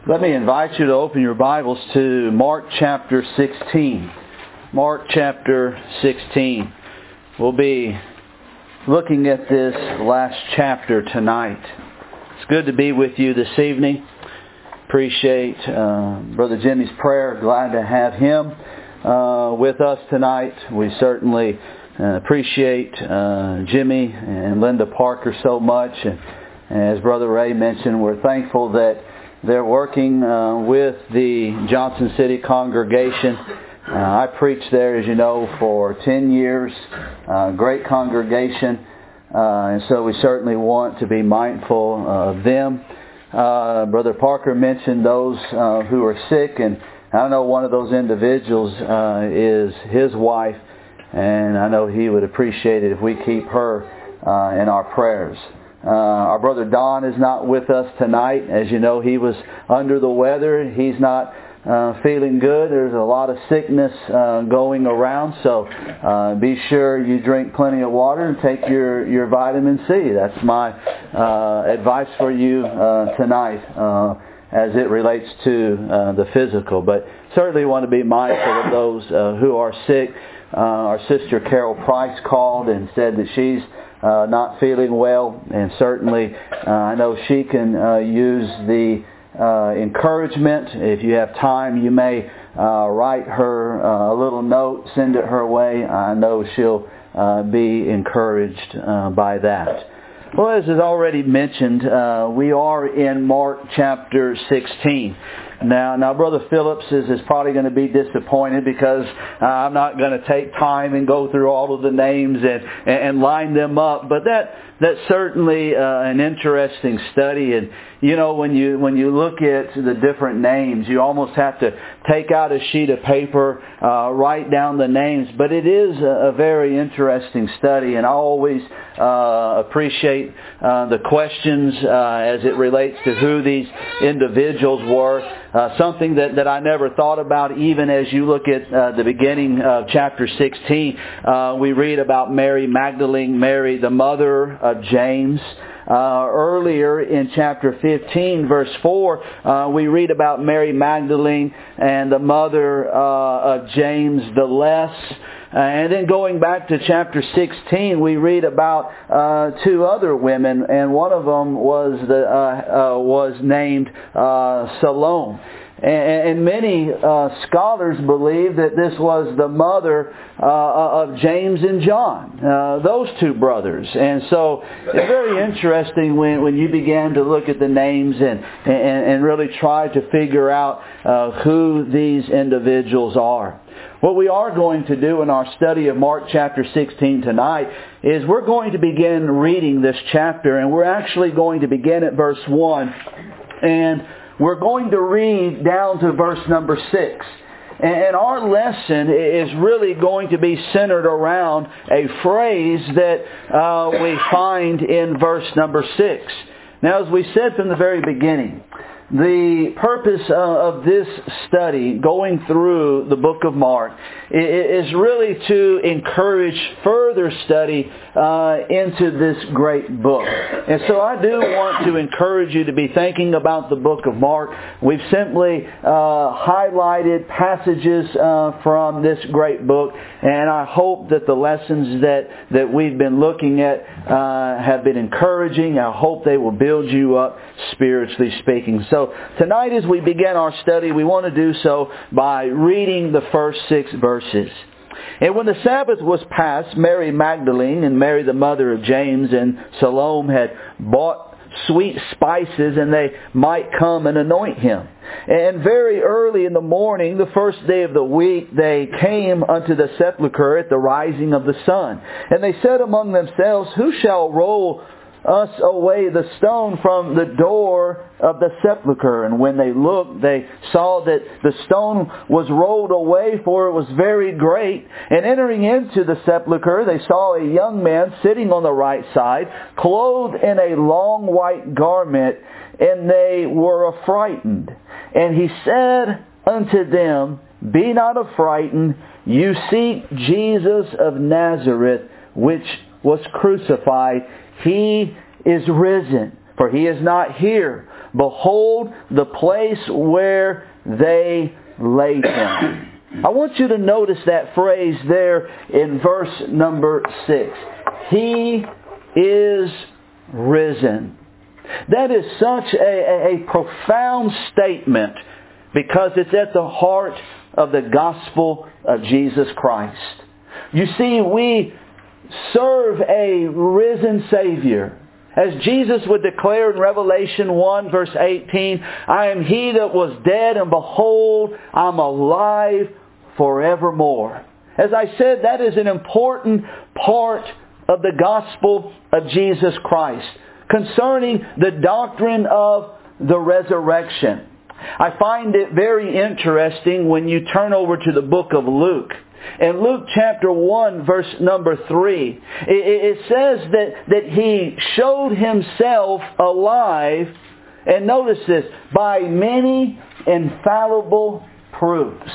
Let me invite you to open your Bibles to Mark chapter 16. Mark chapter 16. We'll be looking at this last chapter tonight. It's good to be with you this evening. Appreciate Brother Jimmy's prayer. Glad to have him with us tonight. We certainly appreciate Jimmy and Linda Parker so much. And as Brother Ray mentioned, we're thankful that they're working with the Johnson City congregation. I preached there, as you know, for 10 years. Great congregation. And so we certainly want to be mindful of them. Brother Parker mentioned those who are sick. And I know one of those individuals is his wife. And I know he would appreciate it if we keep her in our prayers. Our brother Don is not with us tonight. As you know, he was under the weather. He's not feeling good. There's a lot of sickness going around. So be sure you drink plenty of water and take your vitamin C. That's my advice for you tonight as it relates to the physical. But certainly want to be mindful of those who are sick. Our sister Carol Price called and said that she's not feeling well, and certainly I know she can use the encouragement. If you have time, you may write her a little note, send it her way. I know she'll be encouraged by that. Well, as is already mentioned, we are in Mark chapter 16. Now, Brother Phillips is probably going to be disappointed because I'm not going to take time and go through all of the names and line them up. But that's certainly an interesting study. And you know, when you look at the different names, you almost have to take out a sheet of paper, write down the names. But it is a very interesting study, and I always appreciate the questions as it relates to who these individuals were. Something that I never thought about, even as you look at the beginning of chapter 16. We read about Mary Magdalene, Mary the mother of James. Earlier in chapter 15, verse 4, we read about Mary Magdalene and the mother of James the Less. And then going back to chapter 16, we read about two other women, and one of them was named Salome. And many scholars believe that this was the mother of James and John, those two brothers. And so it's very interesting when you began to look at the names and really try to figure out who these individuals are. What we are going to do in our study of Mark chapter 16 tonight is we're going to begin reading this chapter, and we're actually going to begin at verse 1. And we're going to read down to verse number 6. And our lesson is really going to be centered around a phrase that we find in verse number 6. Now, as we said from the very beginning, the purpose of this study, going through the book of Mark, is really to encourage further study into this great book. And so I do want to encourage you to be thinking about the book of Mark. We've simply highlighted passages from this great book, and I hope that the lessons that we've been looking at have been encouraging. I hope they will build you up spiritually speaking. So tonight as we begin our study, we want to do so by reading the first 6 verses. And when the Sabbath was past, Mary Magdalene and Mary the mother of James and Salome had bought sweet spices, and they might come and anoint him. And very early in the morning, the first day of the week, they came unto the sepulchre at the rising of the sun. And they said among themselves, Who shall roll us away the stone from the door of the sepulchre? And when they looked, they saw that the stone was rolled away, for it was very great. And entering into the sepulchre, they saw a young man sitting on the right side, clothed in a long white garment, and they were affrighted. And he said unto them, Be not affrighted, you seek Jesus of Nazareth, which was crucified. He is risen, for He is not here, behold the place where they laid Him. I want you to notice that phrase there in verse number 6. He is risen. That is such a profound statement because it's at the heart of the gospel of Jesus Christ. You see, we serve a risen Savior. As Jesus would declare in Revelation 1 verse 18, I am He that was dead, and behold, I'm alive forevermore. As I said, that is an important part of the gospel of Jesus Christ concerning the doctrine of the resurrection. I find it very interesting when you turn over to the book of Luke. In Luke chapter 1 verse number 3, it says that He showed Himself alive, and notice this, by many infallible proofs.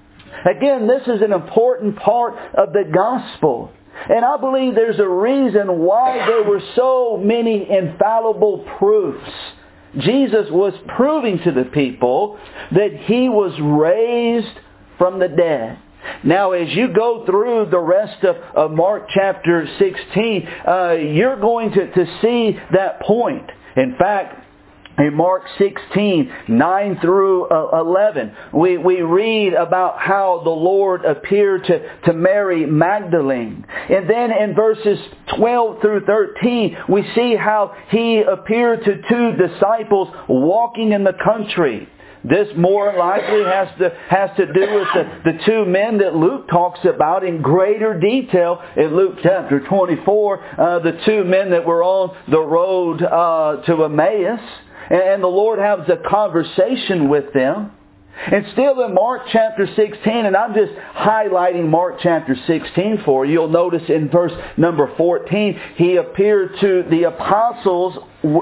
Again, this is an important part of the gospel. And I believe there's a reason why there were so many infallible proofs. Jesus was proving to the people that He was raised from the dead. Now, as you go through the rest of Mark chapter 16, you're going to see that point. In fact, in Mark 16, 9 through 11, we read about how the Lord appeared to Mary Magdalene. And then in verses 12 through 13, we see how He appeared to 2 disciples walking in the country. This more likely has to do with the 2 men that Luke talks about in greater detail in Luke chapter 24. The 2 men that were on the road to Emmaus. And the Lord has a conversation with them. And still in Mark chapter 16, and I'm just highlighting Mark chapter 16 for you. You'll notice in verse number 14, He appeared to the apostles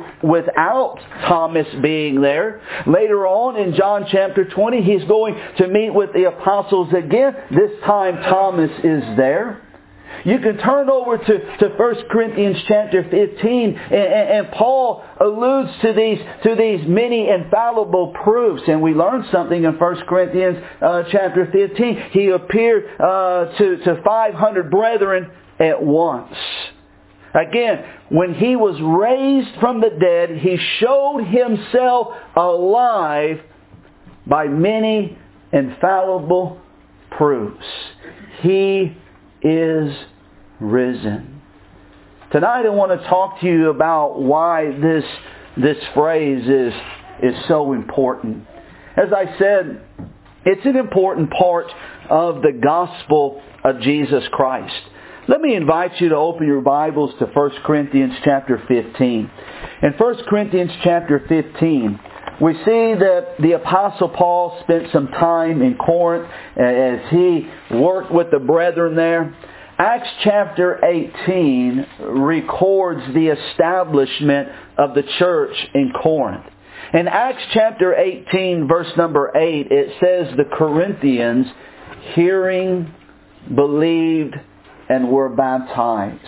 without Thomas being there. Later on in John chapter 20, He's going to meet with the apostles again. This time Thomas is there. You can turn over to 1 Corinthians chapter 15, and Paul alludes to these many infallible proofs. And we learn something in 1 Corinthians chapter 15. He appeared to 500 brethren at once. Again, when He was raised from the dead, He showed Himself alive by many infallible proofs. He is risen. Tonight I want to talk to you about why this phrase is so important. As I said, it's an important part of the gospel of Jesus Christ. Let me invite you to open your Bibles to 1 Corinthians chapter 15. In 1 Corinthians chapter 15, we see that the Apostle Paul spent some time in Corinth as he worked with the brethren there. Acts chapter 18 records the establishment of the church in Corinth. In Acts chapter 18, verse number 8, it says the Corinthians, hearing, believed, and were baptized.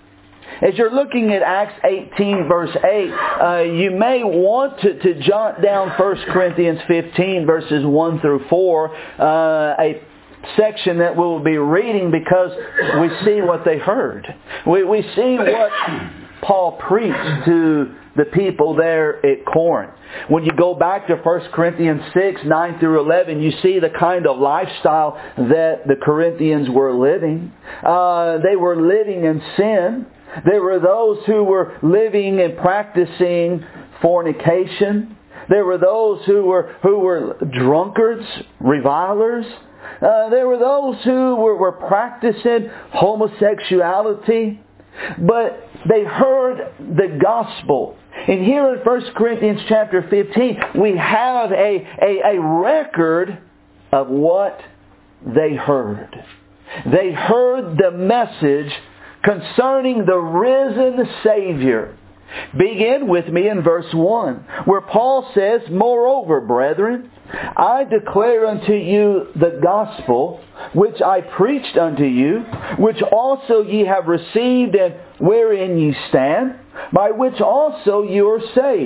As you're looking at Acts 18 verse 8, you may want to jot down 1 Corinthians 15 verses 1 through 4, a section that we'll be reading because we see what they heard. We see what Paul preached to the people there at Corinth. When you go back to 1 Corinthians 6, 9 through 11, you see the kind of lifestyle that the Corinthians were living. They were living in sin. There were those who were living and practicing fornication. There were those who were drunkards, revilers. There were those who were practicing homosexuality. But they heard the gospel. And here in 1 Corinthians chapter 15, we have a record of what they heard. They heard the message concerning the risen Savior. Begin with me in verse 1, where Paul says, moreover, brethren, I declare unto you the gospel which I preached unto you, which also ye have received, and wherein ye stand, by which also you are saved,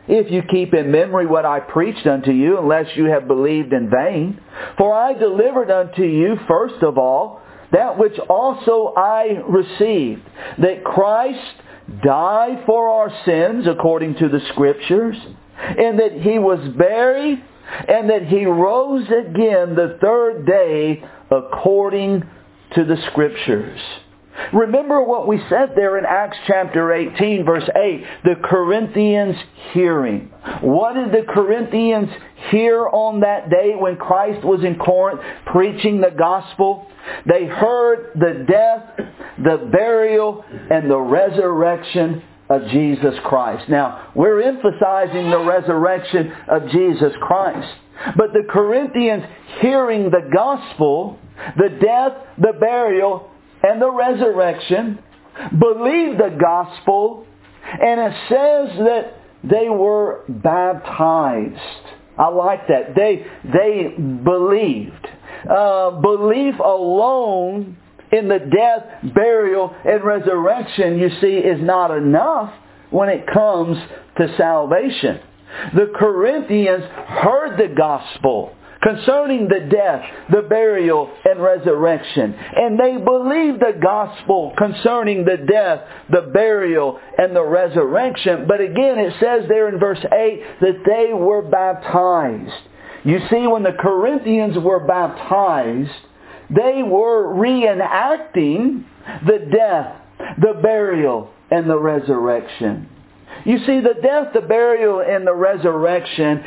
if you keep in memory what I preached unto you, unless you have believed in vain. For I delivered unto you first of all that which also I received, that Christ died for our sins according to the Scriptures, and that He was buried, and that He rose again the third day according to the Scriptures. Remember what we said there in Acts chapter 18 verse 8, the Corinthians hearing. What did the Corinthians hear on that day when Christ was in Corinth preaching the gospel? They heard the death, the burial, and the resurrection of Jesus Christ. Now, we're emphasizing the resurrection of Jesus Christ. But the Corinthians hearing the gospel, the death, the burial, and the resurrection, believed the gospel, and it says that they were baptized. I like that. They believed. Belief alone in the death, burial, and resurrection, you see, is not enough when it comes to salvation. The Corinthians heard the gospel concerning the death, the burial, and resurrection. And they believed the gospel concerning the death, the burial, and the resurrection. But again, it says there in verse 8 that they were baptized. You see, when the Corinthians were baptized, they were reenacting the death, the burial, and the resurrection. You see, the death, the burial, and the resurrection,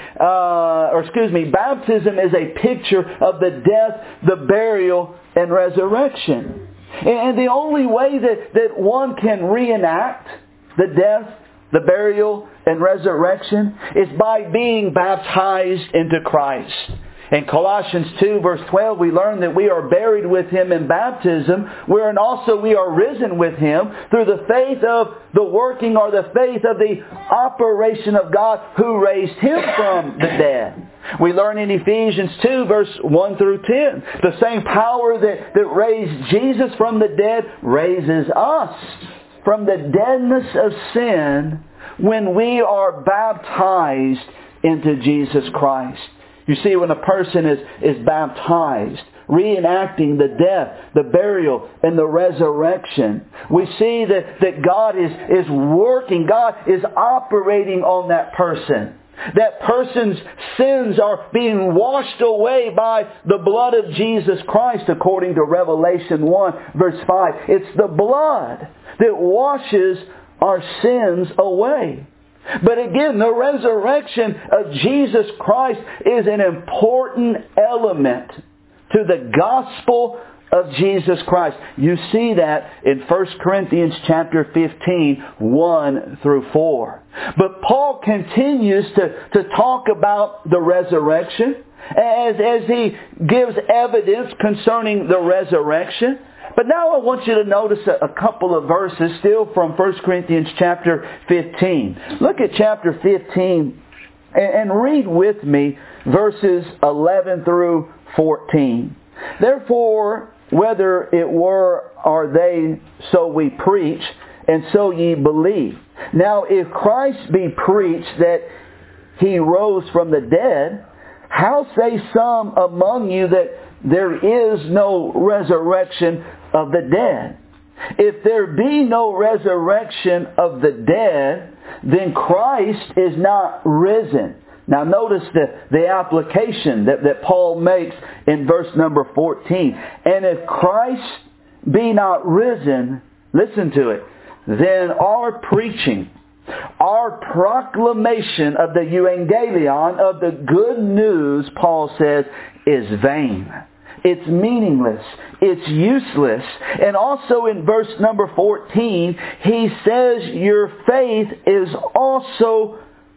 baptism is a picture of the death, the burial, and resurrection. And the only way that one can reenact the death, the burial, and resurrection is by being baptized into Christ. In Colossians 2 verse 12 we learn that we are buried with Him in baptism, wherein also we are risen with Him through the faith of the working or the faith of the operation of God who raised Him from the dead. We learn in Ephesians 2 verse 1 through 10, the same power that raised Jesus from the dead raises us from the deadness of sin when we are baptized into Jesus Christ. You see, when a person is baptized, reenacting the death, the burial, and the resurrection, we see that God is working, God is operating on that person. That person's sins are being washed away by the blood of Jesus Christ according to Revelation 1 verse 5. It's the blood that washes our sins away. But again, the resurrection of Jesus Christ is an important element to the gospel of Jesus Christ. You see that in 1 Corinthians chapter 15, 1 through 4. But Paul continues to talk about the resurrection as he gives evidence concerning the resurrection. But now I want you to notice a couple of verses still from 1 Corinthians chapter 15. Look at chapter 15 and read with me verses 11 through 14. Therefore, whether it were or they, so we preach, and so ye believe. Now, if Christ be preached that He rose from the dead, how say some among you that there is no resurrection of the dead? If there be no resurrection of the dead, then Christ is not risen. Now notice the application that Paul makes in verse number 14. And if Christ be not risen, listen to it, then our preaching, our proclamation of the euangelion, of the good news, Paul says, is vain. It's meaningless. It's useless. And also in verse number 14, he says your faith is also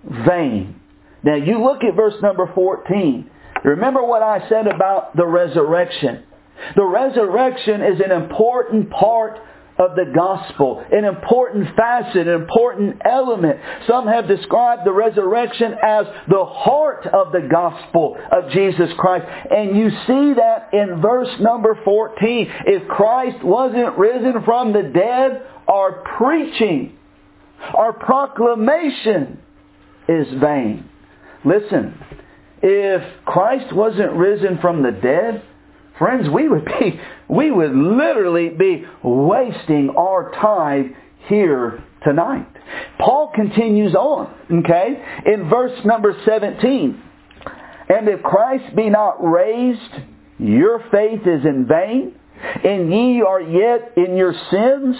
vain. Now you look at verse number 14. Remember what I said about the resurrection. The resurrection is an important part of the gospel, an important facet, an important element. Some have described the resurrection as the heart of the gospel of Jesus Christ. And you see that in verse number 14. If Christ wasn't risen from the dead, our preaching, our proclamation is vain. Listen, if Christ wasn't risen from the dead, friends, we would literally be wasting our time here tonight. Paul continues on, okay, in verse number 17. And if Christ be not raised, your faith is in vain, and ye are yet in your sins.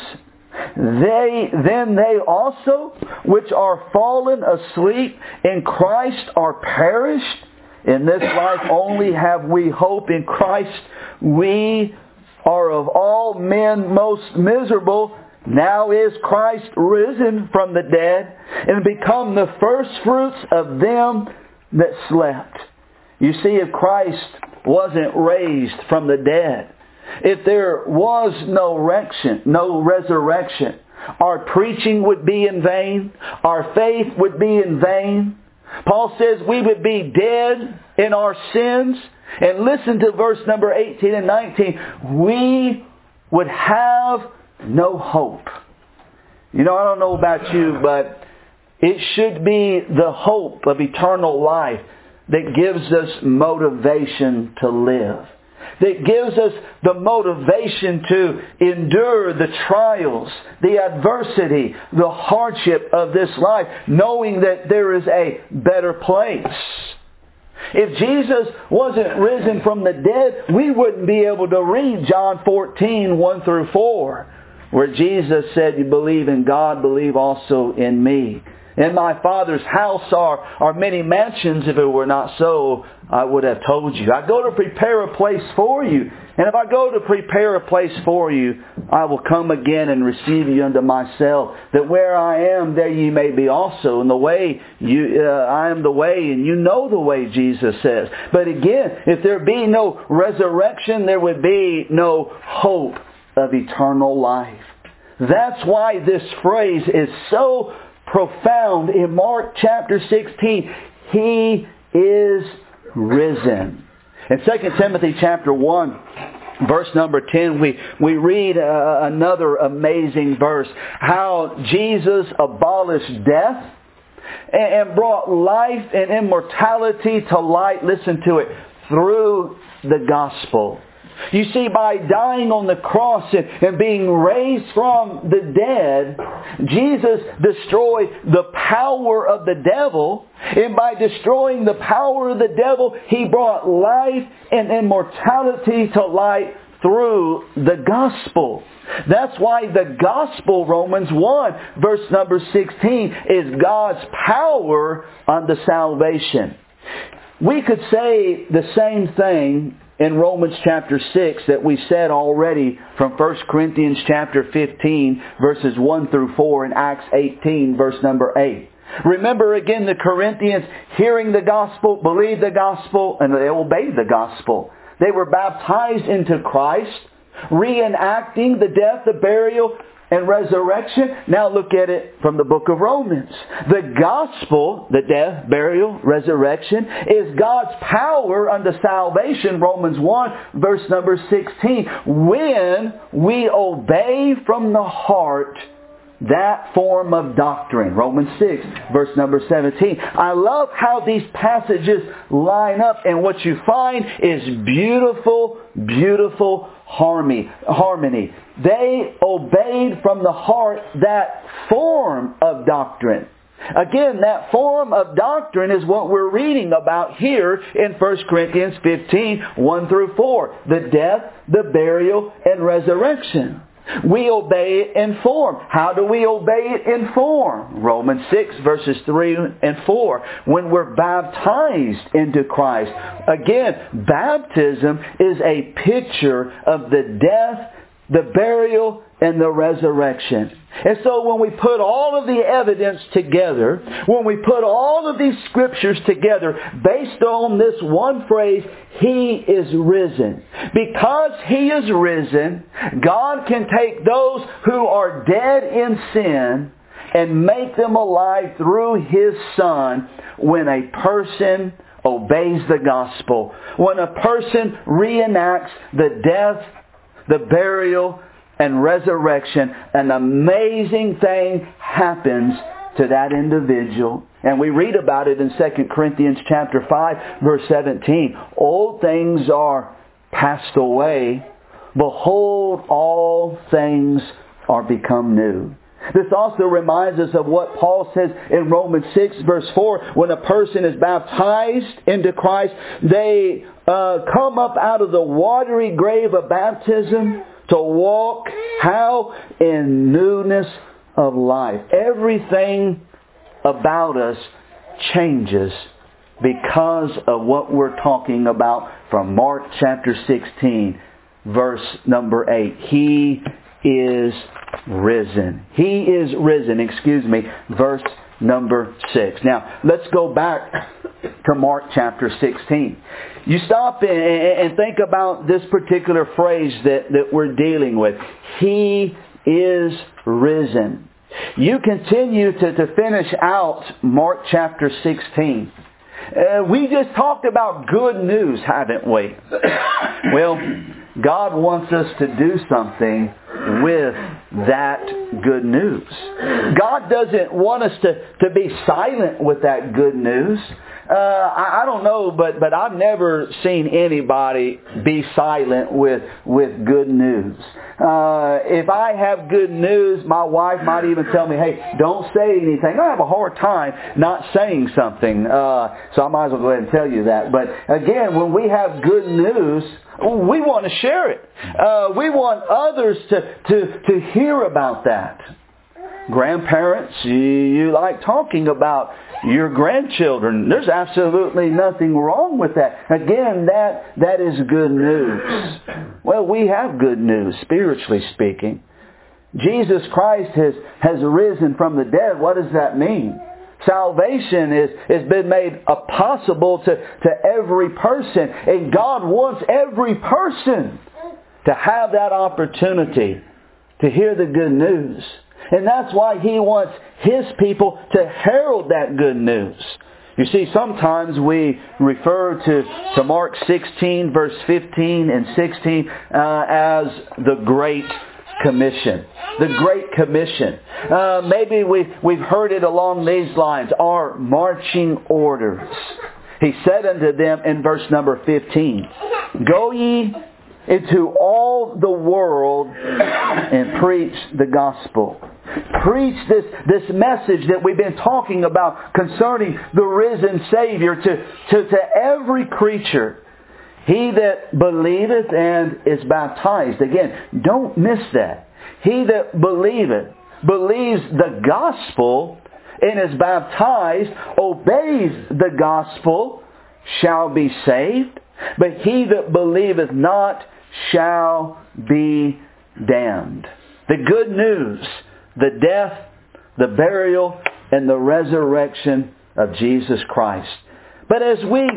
Then they also, which are fallen asleep in Christ, are perished. In this life only have we hope in Christ. We are of all men most miserable. Now is Christ risen from the dead and become the firstfruits of them that slept. You see, if Christ wasn't raised from the dead, if there was no resurrection, our preaching would be in vain. Our faith would be in vain. Paul says we would be dead in our sins. And listen to verse number 18 and 19. We would have no hope. You know, I don't know about you, but it should be the hope of eternal life that gives us motivation to live. That gives us the motivation to endure the trials, the adversity, the hardship of this life, knowing that there is a better place. If Jesus wasn't risen from the dead, we wouldn't be able to read John 14, 1 through 4, where Jesus said, "You believe in God, believe also in me. In my Father's house are many mansions. If it were not so, I would have told you. I go to prepare a place for you. And if I go to prepare a place for you, I will come again and receive you unto myself, that where I am, there ye may be also. And the way I am the way, and you know the way," Jesus says. But again, if there be no resurrection, there would be no hope of eternal life. That's why this phrase is so profound in Mark chapter 16. He is risen. In 2 Timothy chapter 1, verse number 10, we read another amazing verse. How Jesus abolished death and brought life and immortality to light. Listen to it. Through the gospel. You see, by dying on the cross and being raised from the dead, Jesus destroyed the power of the devil. And by destroying the power of the devil, He brought life and immortality to light through the gospel. That's why the gospel, Romans 1, verse number 16, is God's power unto salvation. We could say the same thing in Romans chapter 6 that we said already from 1 Corinthians chapter 15 verses 1 through 4 and Acts 18 verse number 8. Remember again the Corinthians hearing the gospel, believed the gospel, and they obeyed the gospel. They were baptized into Christ, reenacting the death, the burial, and resurrection. Now look at it from the book of Romans. The gospel, the death, burial, resurrection, is God's power unto salvation. Romans 1, verse number 16. When we obey from the heart that form of doctrine. Romans 6, verse number 17. I love how these passages line up, and what you find is beautiful, beautiful harmony. They obeyed from the heart that form of doctrine. Again, that form of doctrine is what we're reading about here in 1 Corinthians 15, 1 through 4. The death, the burial, and resurrection. We obey it in form. How do we obey it in form? Romans 6 verses 3 and 4. When we're baptized into Christ. Again, baptism is a picture of the death, the burial, and the resurrection. And so when we put all of the evidence together, when we put all of these scriptures together based on this one phrase, He is risen. Because He is risen, God can take those who are dead in sin and make them alive through His Son when a person obeys the gospel. When a person reenacts the death, the burial, and resurrection, an amazing thing happens to that individual. And we read about it in 2 Corinthians chapter 5, verse 17. Old things are passed away. Behold, all things are become new. This also reminds us of what Paul says in Romans 6, verse 4. When a person is baptized into Christ, they come up out of the watery grave of baptism to walk, how? In newness of life. Everything about us changes because of what we're talking about from Mark chapter 16, verse number 8. He is risen. He is risen, verse number 6. Now, let's go back to Mark chapter 16. You stop and think about this particular phrase that we're dealing with. He is risen. You continue to finish out Mark chapter 16. We just talked about good news, haven't we? Well, God wants us to do something with that good news. God doesn't want us to be silent with that good news. I don't know, but I've never seen anybody be silent with good news. If I have good news, my wife might even tell me, hey, don't say anything. I have a hard time not saying something. So I might as well go ahead and tell you that. But again, when we have good news, we want to share it. We want others to hear about that. Grandparents, you like talking about your grandchildren. There's absolutely nothing wrong with that. Again, that is good news. Well, we have good news, spiritually speaking. Jesus Christ has risen from the dead. What does that mean? Salvation has been made possible to every person. And God wants every person to have that opportunity to hear the good news. And that's why He wants His people to herald that good news. You see, sometimes we refer to Mark 16, verse 15 and 16 as the Great Commission. The Great Commission. Maybe we've heard it along these lines. Our marching orders. He said unto them in verse number 15, Go ye into all the world and preach the gospel. Preach this message that we've been talking about concerning the risen Savior to every creature. He that believeth and is baptized. Again, don't miss that. He that believeth, believes the gospel and is baptized, obeys the gospel, shall be saved. But he that believeth not shall be damned. The good news, the death, the burial, and the resurrection of Jesus Christ. But as we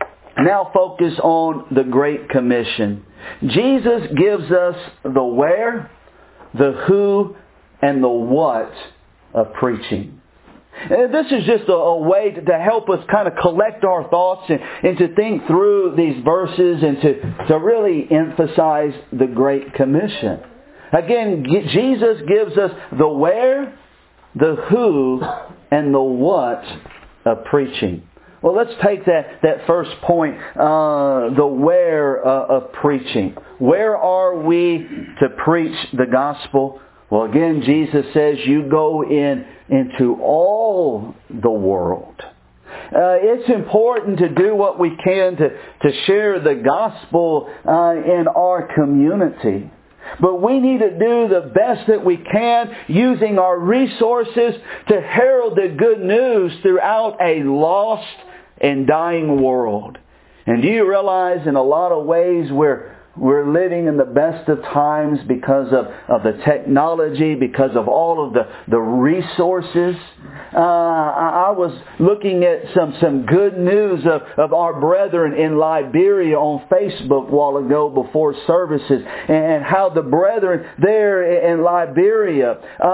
now focus on the Great Commission, Jesus gives us the where, the who, and the what of preaching. And this is just a way to help us kind of collect our thoughts and to think through these verses and to really emphasize the Great Commission. Again, Jesus gives us the where, the who, and the what of preaching. Well, let's take that first point, the where of preaching. Where are we to preach the gospel? Well, again, Jesus says you go into all the world. It's important to do what we can to share the gospel in our community. But we need to do the best that we can using our resources to herald the good news throughout a lost and dying world. And do you realize in a lot of ways we're living in the best of times because of the technology, because of all of the resources. I was looking at some good news of our brethren in Liberia on Facebook a while ago before services, and how the brethren there in Liberia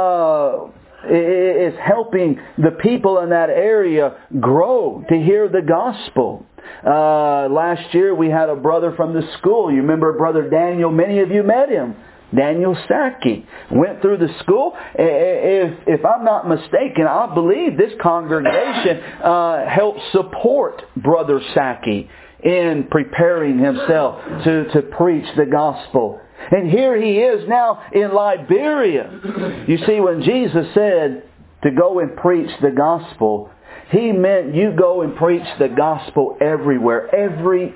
is helping the people in that area grow to hear the gospel. Last year we had a brother from the school. You remember Brother Daniel? Many of you met him Daniel Saki went through the school. If I'm not mistaken, I believe this congregation helped support Brother Saki in preparing himself to preach the gospel. And here he is now in Liberia. You see, when Jesus said to go and preach the gospel, He meant you go and preach the gospel everywhere. Every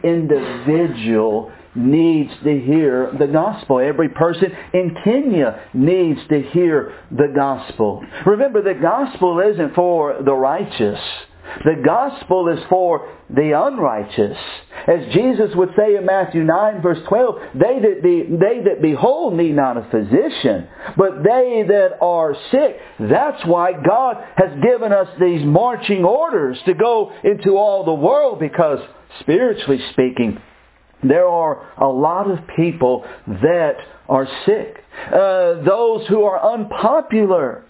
individual needs to hear the gospel. Every person in Kenya needs to hear the gospel. Remember, the gospel isn't for the righteous. The gospel is for the unrighteous. As Jesus would say in Matthew 9 verse 12, they that be whole need not a physician, but they that are sick. That's why God has given us these marching orders to go into all the world, because spiritually speaking, there are a lot of people that are sick. Those who are unpopular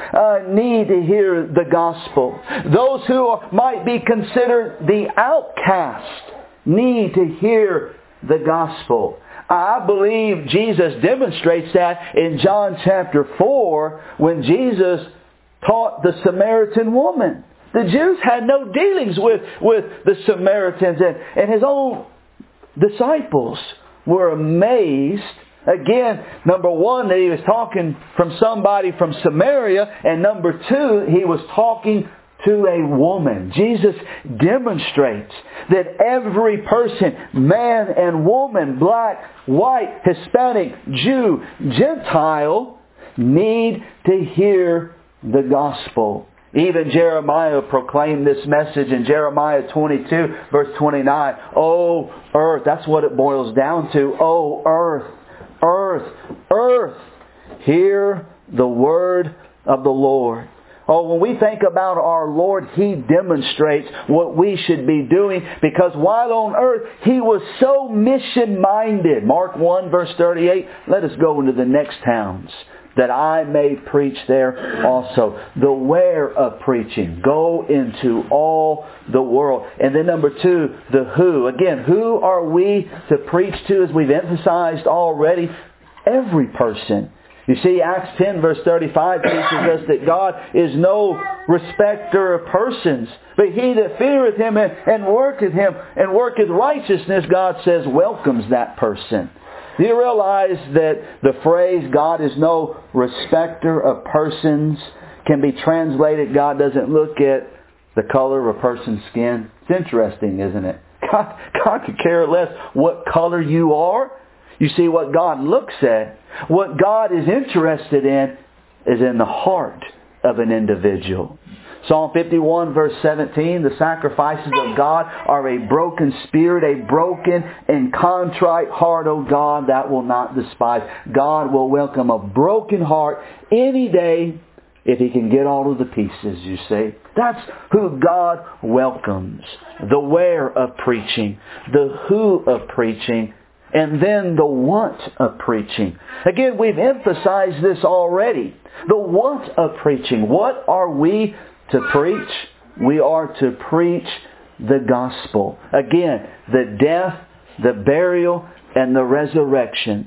need to hear the gospel. Those who might be considered the outcast need to hear the gospel. I believe Jesus demonstrates that in John chapter 4 when Jesus taught the Samaritan woman. The Jews had no dealings with the Samaritans, and His own disciples were amazed. Again, number one, that He was talking from somebody from Samaria, and number two, He was talking to a woman. Jesus demonstrates that every person, man and woman, black, white, Hispanic, Jew, Gentile, need to hear the gospel. Even Jeremiah proclaimed this message in Jeremiah 22 verse 29. Oh, earth. That's what it boils down to. Oh, earth, earth, earth. Hear the word of the Lord. Oh, when we think about our Lord, He demonstrates what we should be doing, because while on earth, He was so mission-minded. Mark 1 verse 38, let us go into the next towns, that I may preach there also. The where of preaching. Go into all the world. And then number two, the who. Again, who are we to preach to, as we've emphasized already? Every person. You see, Acts 10 verse 35 teaches us that God is no respecter of persons, but he that feareth Him and worketh righteousness, God says, welcomes that person. Do you realize that the phrase, God is no respecter of persons, can be translated, God doesn't look at the color of a person's skin? It's interesting, isn't it? God could care less what color you are. You see, what God looks at, what God is interested in, is in the heart of an individual. Psalm 51 verse 17, the sacrifices of God are a broken spirit, a broken and contrite heart, O God, that will not despise. God will welcome a broken heart any day if He can get all of the pieces, you see. That's who God welcomes. The where of preaching, the who of preaching, and then the what of preaching. Again, we've emphasized this already. The what of preaching. What are we to preach? We are to preach the gospel. Again, the death, the burial, and the resurrection.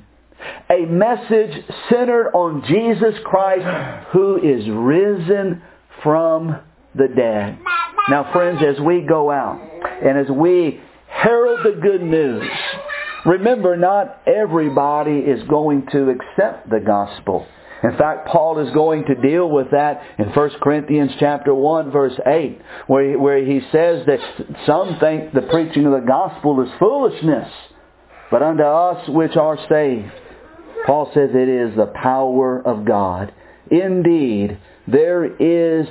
A message centered on Jesus Christ, who is risen from the dead. Now, friends, as we go out and as we herald the good news, remember, not everybody is going to accept the gospel. In fact, Paul is going to deal with that in 1 Corinthians chapter 1 verse 8, where he says that some think the preaching of the gospel is foolishness, but unto us which are saved, Paul says it is the power of God. Indeed, there is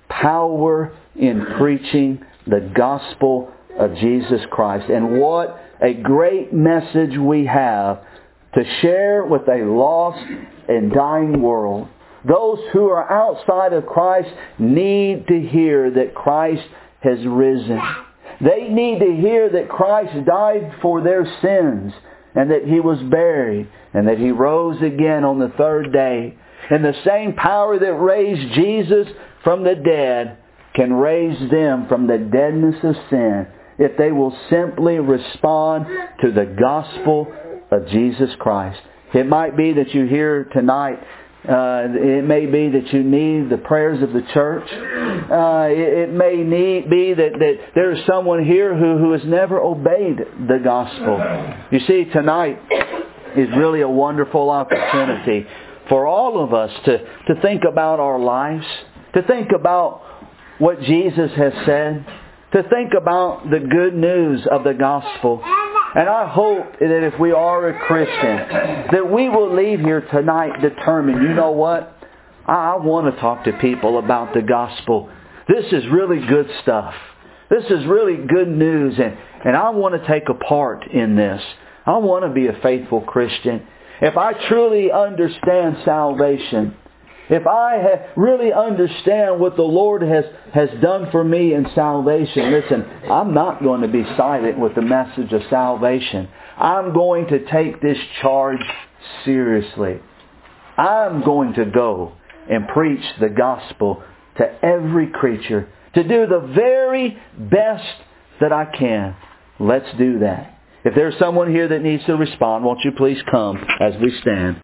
power in preaching the gospel of Jesus Christ. And what a great message we have to share with a lost and dying world. Those who are outside of Christ need to hear that Christ has risen. They need to hear that Christ died for their sins, and that He was buried, and that He rose again on the third day. And the same power that raised Jesus from the dead can raise them from the deadness of sin, if they will simply respond to the gospel of Jesus Christ. It might be that you're here tonight. It may be that you need the prayers of the church. It may be that there is someone here who has never obeyed the gospel. You see, tonight is really a wonderful opportunity for all of us to think about our lives, to think about what Jesus has said, to think about the good news of the gospel. And I hope that if we are a Christian, that we will leave here tonight determined, you know what? I want to talk to people about the gospel. This is really good stuff. This is really good news, and I want to take a part in this. I want to be a faithful Christian. If I truly understand salvation, if I really understand what the Lord has done for me in salvation, listen, I'm not going to be silent with the message of salvation. I'm going to take this charge seriously. I'm going to go and preach the gospel to every creature, to do the very best that I can. Let's do that. If there's someone here that needs to respond, won't you please come as we stand.